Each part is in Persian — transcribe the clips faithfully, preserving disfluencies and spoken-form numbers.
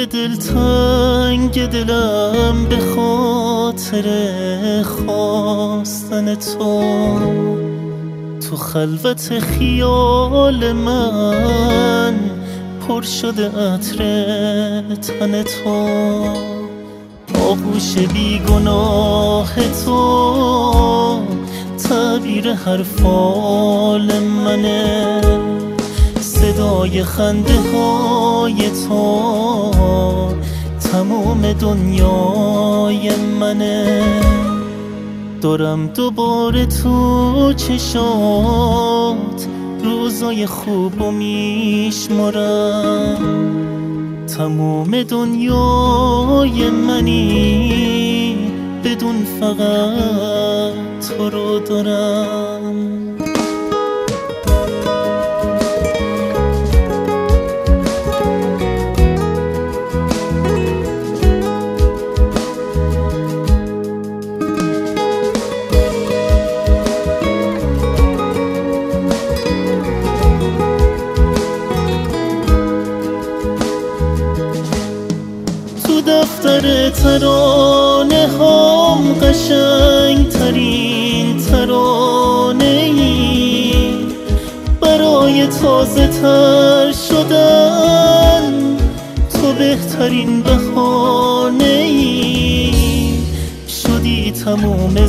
دلتنگ دلم به خاطر خواستن تو، تو خلوت خیال من پر شده عطر تن تو. آغوش بیگناه تو تعبیر حرفال منه، صدای خنده های تو تمام دنیای منه. دارم دوباره تو چشات روزای خوبو میشمارم، تمام دنیای منی بدون فقط تو رو دارم. دفتر ترانه هم قشنگ ترین ترانه ای، برای تازه تر شدن تو بهترین بهانه ای. شدی تموم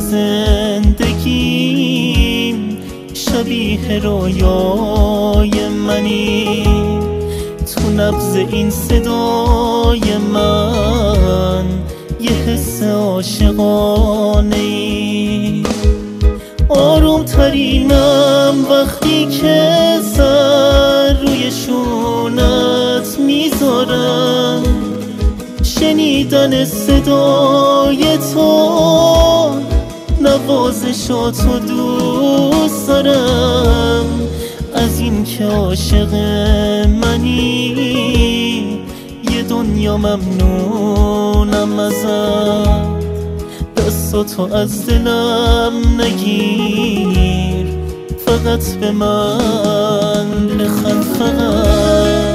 زندگیم شبیه رویای منی، تو نبض این صدای من یه حس عاشقانه ای. آروم ترینم وقتی که سر روی شونت میذارم، شنیدن صدای تو نوازشاتو دوست دارم. از این که عاشق منی یه دنیا ممنونم ازت. دستاتو از دلم نگیر، فقط به من بخند فقط.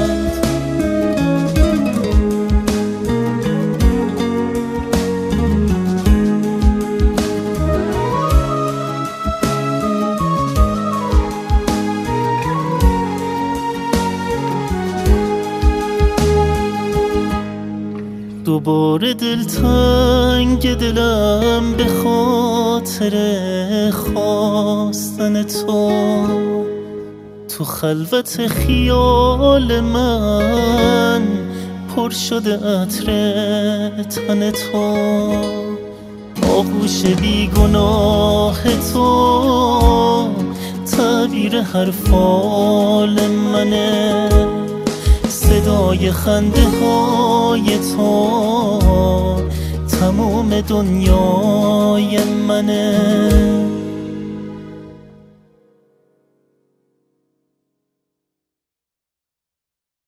دوباره دلتنگ دلم به خاطر خواستن تو، تو خلوت خیال من پر شده عطر تن تو. آغوش بیگناه تو تعبیر حرفال منه، صدای خنده های تو تمام دنیای منه.